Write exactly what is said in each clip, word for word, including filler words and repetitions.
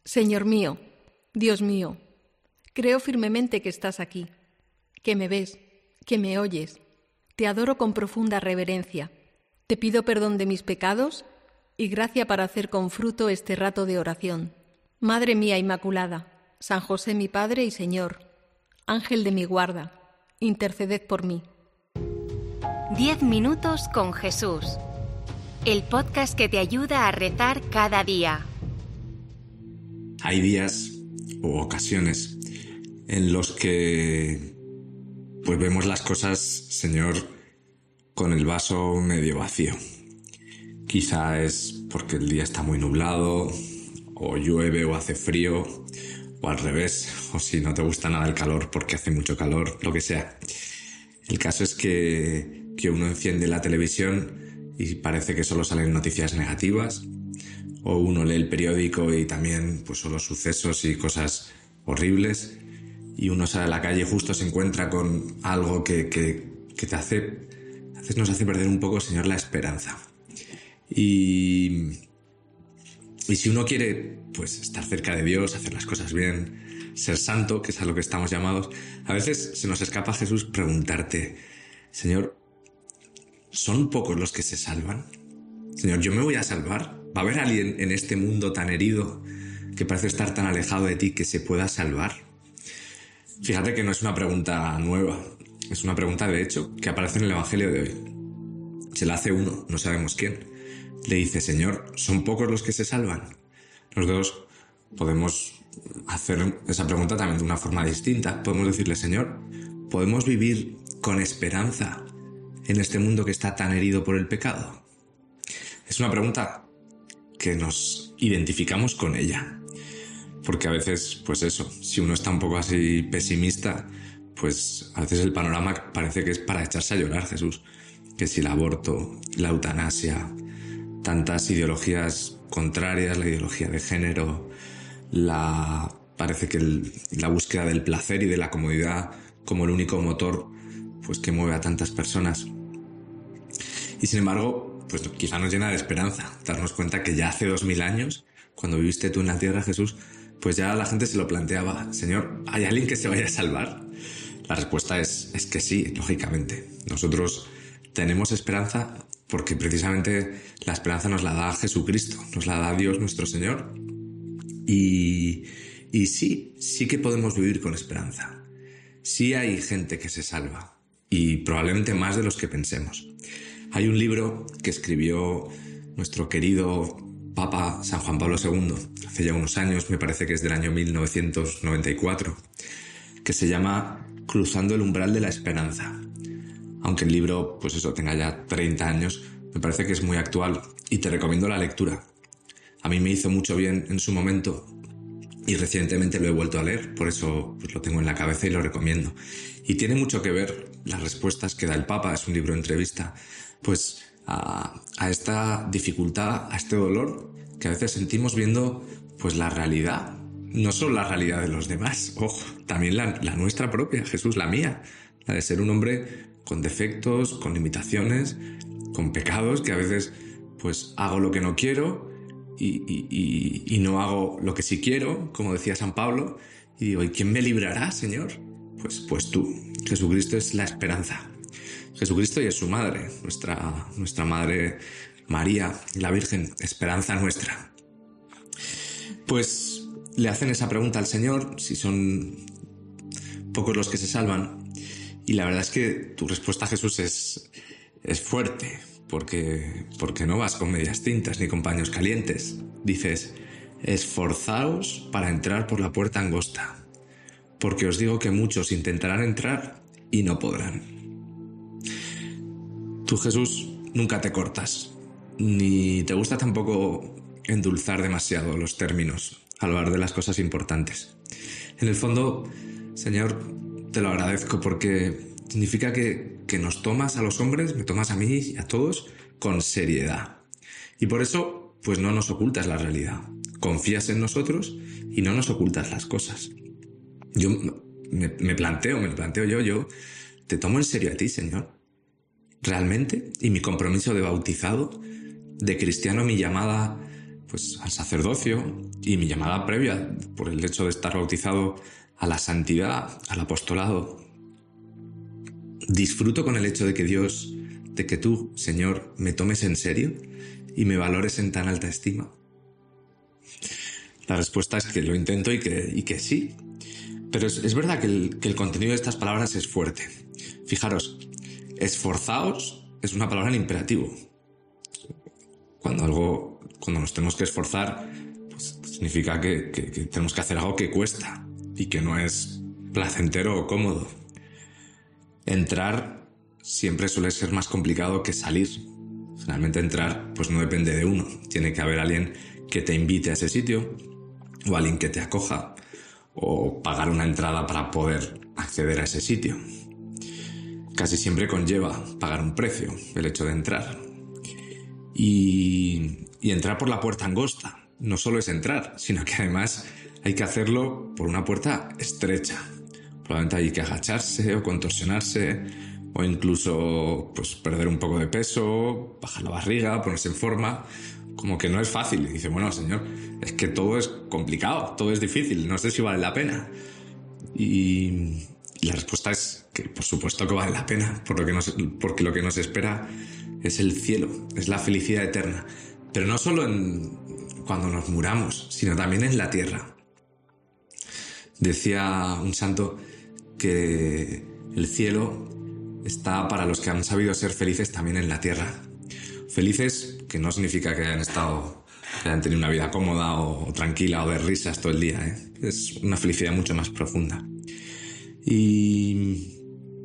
Señor mío, Dios mío, creo firmemente que estás aquí, que me ves, que me oyes. Te adoro con profunda reverencia. Te pido perdón de mis pecados y gracia para hacer con fruto este rato de oración. Madre mía Inmaculada, San José mi Padre y Señor, Ángel de mi guarda, interceded por mí. Diez minutos con Jesús. El podcast que te ayuda a rezar cada día. Hay días o ocasiones en los que pues vemos las cosas, Señor, con el vaso medio vacío. Quizá es porque el día está muy nublado, o llueve o hace frío, o al revés, o si no te gusta nada el calor porque hace mucho calor, lo que sea. El caso es que, que uno enciende la televisión y parece que solo salen noticias negativas, o uno lee el periódico y también pues solo sucesos y cosas horribles, y uno sale a la calle y justo se encuentra con algo que, que, que te hace, a veces nos hace perder un poco, Señor, la esperanza. Y, y si uno quiere pues estar cerca de Dios, hacer las cosas bien, ser santo, que es a lo que estamos llamados, a veces se nos escapa, Jesús, preguntarte, Señor, ¿son pocos los que se salvan? Señor, ¿yo me voy a salvar? ¿Va a haber alguien en este mundo tan herido que parece estar tan alejado de ti que se pueda salvar? Fíjate que no es una pregunta nueva, es una pregunta de hecho que aparece en el Evangelio de hoy. Se la hace uno, no sabemos quién. Le dice, Señor, ¿son pocos los que se salvan? Nosotros podemos hacer esa pregunta también de una forma distinta. Podemos decirle, Señor, ¿podemos vivir con esperanza en este mundo que está tan herido por el pecado? Es una pregunta que nos identificamos con ella. Porque a veces, pues eso, si uno está un poco así pesimista, pues a veces el panorama parece que es para echarse a llorar, Jesús. Que si el aborto, la eutanasia, tantas ideologías contrarias, la ideología de género, la parece que el, la búsqueda del placer y de la comodidad como el único motor pues que mueve a tantas personas. Y sin embargo, pues quizá nos llena de esperanza darnos cuenta que ya hace dos mil años, cuando viviste tú en la tierra, Jesús, pues ya la gente se lo planteaba, Señor, ¿hay alguien que se vaya a salvar? La respuesta es, es que sí, lógicamente. Nosotros tenemos esperanza porque precisamente la esperanza nos la da Jesucristo, nos la da Dios nuestro Señor. Y, y sí, sí que podemos vivir con esperanza. Sí hay gente que se salva y probablemente más de los que pensemos. Hay un libro que escribió nuestro querido Papa San Juan Pablo segundo, hace ya unos años, me parece que es del año mil novecientos noventa y cuatro, que se llama Cruzando el umbral de la esperanza. Aunque el libro, pues eso, tenga ya treinta años, me parece que es muy actual y te recomiendo la lectura. A mí me hizo mucho bien en su momento y recientemente lo he vuelto a leer, por eso pues, lo tengo en la cabeza y lo recomiendo. Y tiene mucho que ver las respuestas que da el Papa, es un libro de entrevista, pues a, a esta dificultad, a este dolor que a veces sentimos viendo pues la realidad, no solo la realidad de los demás, ojo, también la, la nuestra propia, Jesús, la mía, la de ser un hombre con defectos, con limitaciones, con pecados, que a veces pues hago lo que no quiero y, y, y, y no hago lo que sí quiero, como decía San Pablo, y digo, ¿y quién me librará, Señor? Pues, pues tú, Jesucristo es la esperanza. Jesucristo y es su madre, nuestra, nuestra madre María, la Virgen, esperanza nuestra. Pues le hacen esa pregunta al Señor, si son pocos los que se salvan, y la verdad es que tu respuesta, Jesús, es, es fuerte, porque, porque no vas con medias tintas ni con paños calientes. Dices, esforzaos para entrar por la puerta angosta, porque os digo que muchos intentarán entrar y no podrán. Tú, Jesús, nunca te cortas, ni te gusta tampoco endulzar demasiado los términos al hablar de las cosas importantes. En el fondo, Señor, te lo agradezco porque significa que, que nos tomas a los hombres, me tomas a mí y a todos con seriedad. Y por eso, pues no nos ocultas la realidad. Confías en nosotros y no nos ocultas las cosas. Yo me, me planteo, me planteo yo, yo te tomo en serio a ti, Señor. Realmente, y mi compromiso de bautizado, de cristiano, mi llamada pues, al sacerdocio y mi llamada previa por el hecho de estar bautizado a la santidad, al apostolado. Disfruto con el hecho de que Dios, de que tú, Señor, me tomes en serio y me valores en tan alta estima. La respuesta es que lo intento y que, y que sí. Pero es, es verdad que el, que el contenido de estas palabras es fuerte. Fijaros, esforzaos es una palabra en imperativo. Cuando algo, cuando nos tenemos que esforzar, pues significa que, que, que tenemos que hacer algo que cuesta y que no es placentero o cómodo. Entrar siempre suele ser más complicado que salir. Finalmente entrar pues no depende de uno. Tiene que haber alguien que te invite a ese sitio o alguien que te acoja o pagar una entrada para poder acceder a ese sitio. Casi siempre conlleva pagar un precio el hecho de entrar. Y, y entrar por la puerta angosta no solo es entrar, sino que además hay que hacerlo por una puerta estrecha. Probablemente hay que agacharse o contorsionarse o incluso pues, perder un poco de peso, bajar la barriga, ponerse en forma. Como que no es fácil. Y dice, bueno, Señor, es que todo es complicado, todo es difícil, no sé si vale la pena. Y, y la respuesta es que por supuesto que vale la pena, por lo que nos, porque lo que nos espera es el cielo, es la felicidad eterna. Pero no solo en, cuando nos muramos, sino también en la tierra. Decía un santo que el cielo está para los que han sabido ser felices también en la tierra. Felices, que no significa que hayan estado, que hayan tenido una vida cómoda o tranquila o de risas todo el día, ¿eh? Es una felicidad mucho más profunda. Y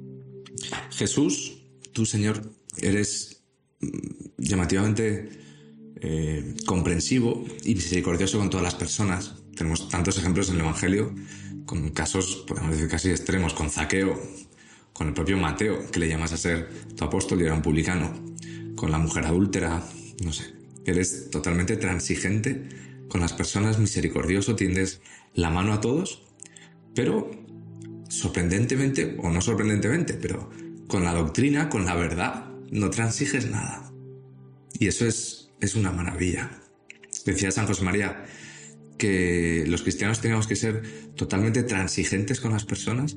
Jesús, tú, Señor, eres llamativamente eh, comprensivo y misericordioso con todas las personas. Tenemos tantos ejemplos en el Evangelio, con casos, podemos decir, casi extremos, con Zaqueo, con el propio Mateo, que le llamas a ser tu apóstol y era un publicano, con la mujer adúltera, no sé. Eres totalmente transigente con las personas, misericordioso, tiendes la mano a todos, pero sorprendentemente, o no sorprendentemente, pero con la doctrina, con la verdad, no transiges nada. Y eso es, es una maravilla. Decía San José María que los cristianos teníamos que ser totalmente transigentes con las personas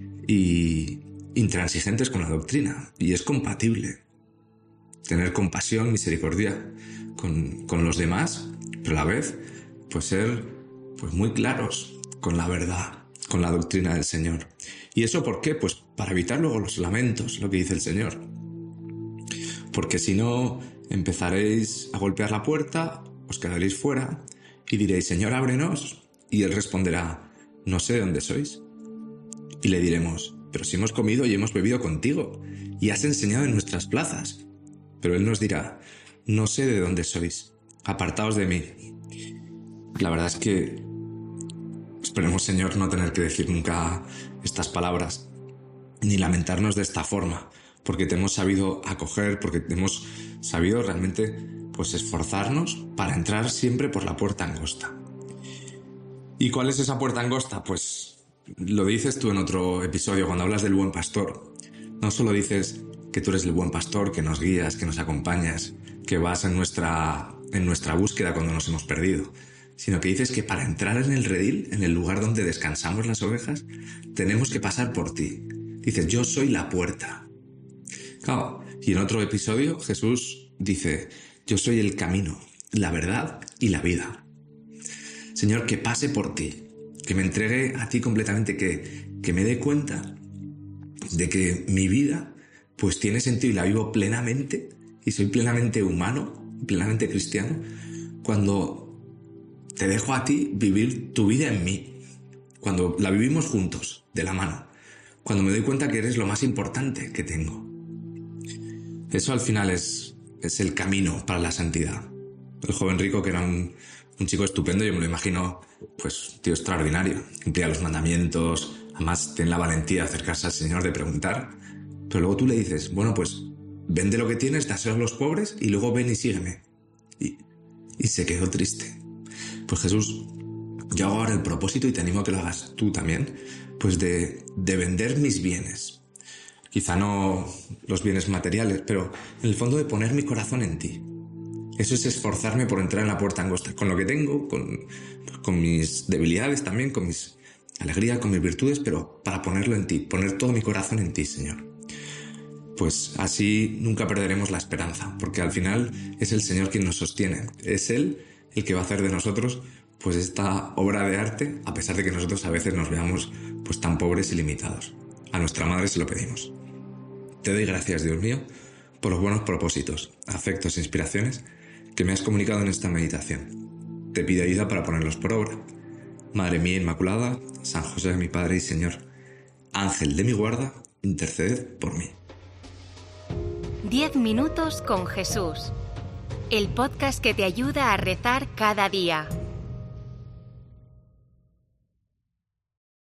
y intransigentes con la doctrina. Y es compatible. Tener compasión, misericordia con, con los demás, pero a la vez pues ser pues muy claros con la verdad, con la doctrina del Señor. ¿Y eso por qué? Pues para evitar luego los lamentos, lo que dice el Señor. Porque si no, empezaréis a golpear la puerta, os quedaréis fuera y diréis, Señor, ábrenos. Y Él responderá, no sé de dónde sois. Y le diremos, pero si hemos comido y hemos bebido contigo y has enseñado en nuestras plazas. Pero Él nos dirá, no sé de dónde sois, apartaos de mí. La verdad es que esperemos, Señor, no tener que decir nunca estas palabras, ni lamentarnos de esta forma, porque te hemos sabido acoger, porque te hemos sabido realmente pues, esforzarnos para entrar siempre por la puerta angosta. ¿Y cuál es esa puerta angosta? Pues lo dices tú en otro episodio, cuando hablas del buen pastor. No solo dices que tú eres el buen pastor, que nos guías, que nos acompañas, que vas en nuestra, en nuestra búsqueda cuando nos hemos perdido, sino que dices que para entrar en el redil, en el lugar donde descansamos las ovejas, tenemos que pasar por ti. Dices, yo soy la puerta. Claro, y en otro episodio Jesús dice, yo soy el camino, la verdad y la vida. Señor, que pase por ti, que me entregue a ti completamente, que, que me dé cuenta de que mi vida pues tiene sentido y la vivo plenamente y soy plenamente humano, plenamente cristiano, cuando te dejo a ti vivir tu vida en mí, cuando la vivimos juntos, de la mano, cuando me doy cuenta que eres lo más importante que tengo. Eso al final es, es el camino para la santidad. El joven rico, que era un, un chico estupendo, yo me lo imagino, pues un tío extraordinario, cumplía los mandamientos, además tiene la valentía de acercarse al Señor, de preguntar. Pero luego tú le dices, bueno, pues vende lo que tienes, dáselo a los pobres y luego ven y sígueme. Y, y se quedó triste. Pues Jesús, yo hago ahora el propósito y te animo a que lo hagas tú también, pues de, de vender mis bienes. Quizá no los bienes materiales, pero en el fondo de poner mi corazón en ti. Eso es esforzarme por entrar en la puerta angosta, con lo que tengo, con, con mis debilidades también, con mis alegrías, con mis virtudes, pero para ponerlo en ti, poner todo mi corazón en ti, Señor. Pues así nunca perderemos la esperanza, porque al final es el Señor quien nos sostiene. Es Él el que va a hacer de nosotros pues esta obra de arte, a pesar de que nosotros a veces nos veamos pues tan pobres y limitados. A nuestra Madre se lo pedimos. Te doy gracias, Dios mío, por los buenos propósitos, afectos e inspiraciones que me has comunicado en esta meditación. Te pido ayuda para ponerlos por obra. Madre mía Inmaculada, San José mi Padre y Señor, Ángel de mi guarda, interceded por mí. Diez minutos con Jesús. El podcast que te ayuda a rezar cada día.